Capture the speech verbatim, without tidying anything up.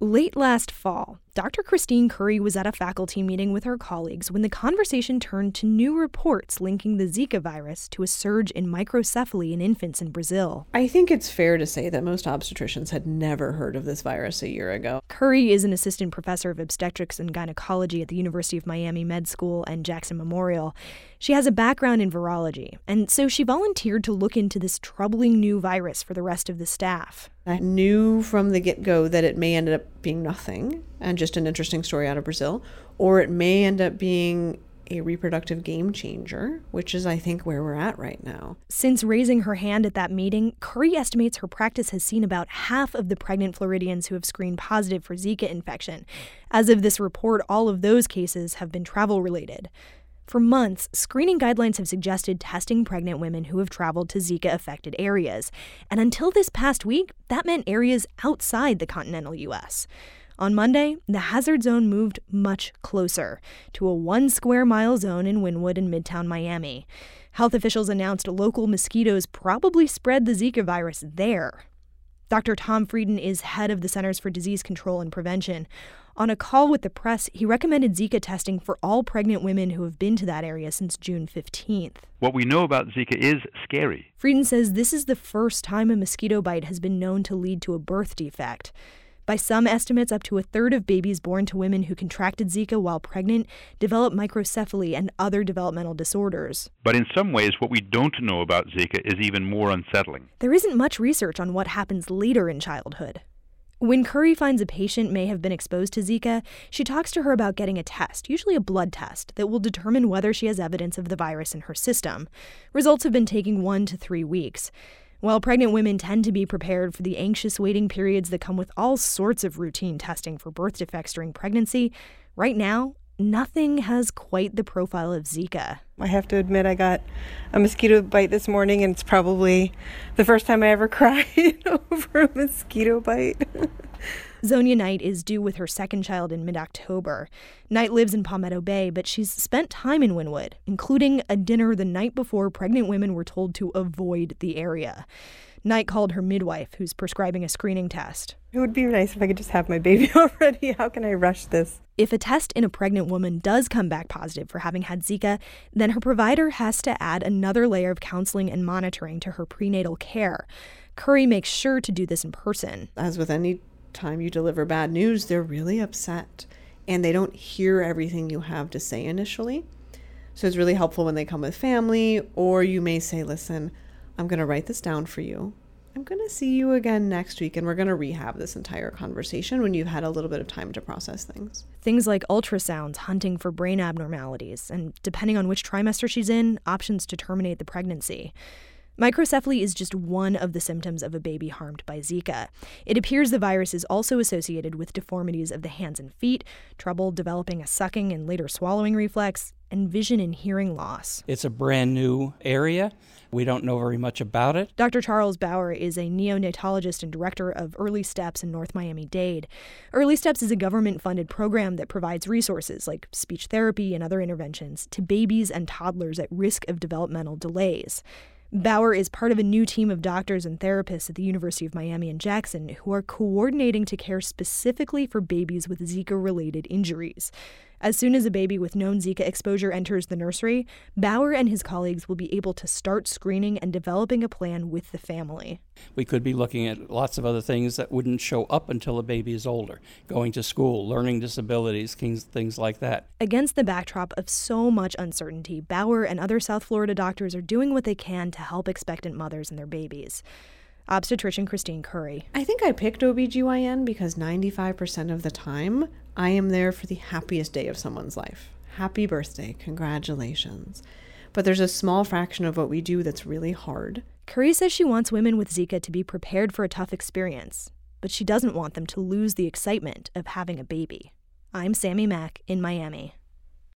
Late last fall, Doctor Christine Curry was at a faculty meeting with her colleagues when the conversation turned to new reports linking the Zika virus to a surge in microcephaly in infants in Brazil. I think it's fair to say that most obstetricians had never heard of this virus a year ago. Curry is an assistant professor of obstetrics and gynecology at the University of Miami Med School and Jackson Memorial. She has a background in virology, and so she volunteered to look into this troubling new virus for the rest of the staff. I knew from the get-go that it may end up being nothing and just an interesting story out of Brazil, or it may end up being a reproductive game changer, which is, I think, where we're at right now. Since raising her hand at that meeting, Curry estimates her practice has seen about half of the pregnant Floridians who have screened positive for Zika infection. As of this report, all of those cases have been travel-related. For months, screening guidelines have suggested testing pregnant women who have traveled to Zika-affected areas. And until this past week, that meant areas outside the continental U S. On Monday, the hazard zone moved much closer to a one square mile zone in Wynwood in Midtown Miami. Health officials announced local mosquitoes probably spread the Zika virus there. Doctor Tom Frieden is head of the Centers for Disease Control and Prevention. On a call with the press, he recommended Zika testing for all pregnant women who have been to that area since June fifteenth. What we know about Zika is scary. Frieden says this is the first time a mosquito bite has been known to lead to a birth defect. By some estimates, up to a third of babies born to women who contracted Zika while pregnant develop microcephaly and other developmental disorders. But in some ways, what we don't know about Zika is even more unsettling. There isn't much research on what happens later in childhood. When Curry finds a patient may have been exposed to Zika, she talks to her about getting a test, usually a blood test, that will determine whether she has evidence of the virus in her system. Results have been taking one to three weeks. While pregnant women tend to be prepared for the anxious waiting periods that come with all sorts of routine testing for birth defects during pregnancy, right now, nothing has quite the profile of Zika. I have to admit I got a mosquito bite this morning, and it's probably the first time I ever cried over a mosquito bite. Zonia Knight is due with her second child in mid-October. Knight lives in Palmetto Bay, but she's spent time in Wynwood, including a dinner the night before pregnant women were told to avoid the area. Knight called her midwife, who's prescribing a screening test. It would be nice if I could just have my baby already. How can I rush this? If a test in a pregnant woman does come back positive for having had Zika, then her provider has to add another layer of counseling and monitoring to her prenatal care. Curry makes sure to do this in person. As with any time you deliver bad news, they're really upset, and they don't hear everything you have to say initially. So it's really helpful when they come with family, or you may say, listen, I'm going to write this down for you. I'm going to see you again next week, and we're going to rehab this entire conversation when you've had a little bit of time to process things. Things like ultrasounds hunting for brain abnormalities, and depending on which trimester she's in, options to terminate the pregnancy. Microcephaly is just one of the symptoms of a baby harmed by Zika. It appears the virus is also associated with deformities of the hands and feet, trouble developing a sucking and later swallowing reflex, and vision and hearing loss. It's a brand new area. We don't know very much about it. Doctor Charles Bauer is a neonatologist and director of Early Steps in North Miami-Dade. Early Steps is a government-funded program that provides resources like speech therapy and other interventions to babies and toddlers at risk of developmental delays. Bauer is part of a new team of doctors and therapists at the University of Miami and Jackson who are coordinating to care specifically for babies with Zika-related injuries. As soon as a baby with known Zika exposure enters the nursery, Bauer and his colleagues will be able to start screening and developing a plan with the family. We could be looking at lots of other things that wouldn't show up until a baby is older. Going to school, learning disabilities, things, things like that. Against the backdrop of so much uncertainty, Bauer and other South Florida doctors are doing what they can to help expectant mothers and their babies. Obstetrician Christine Curry. I think I picked O B G Y N because ninety-five percent of the time, I am there for the happiest day of someone's life. Happy birthday, congratulations. But there's a small fraction of what we do that's really hard. Curry says she wants women with Zika to be prepared for a tough experience, but she doesn't want them to lose the excitement of having a baby. I'm Sammy Mack in Miami.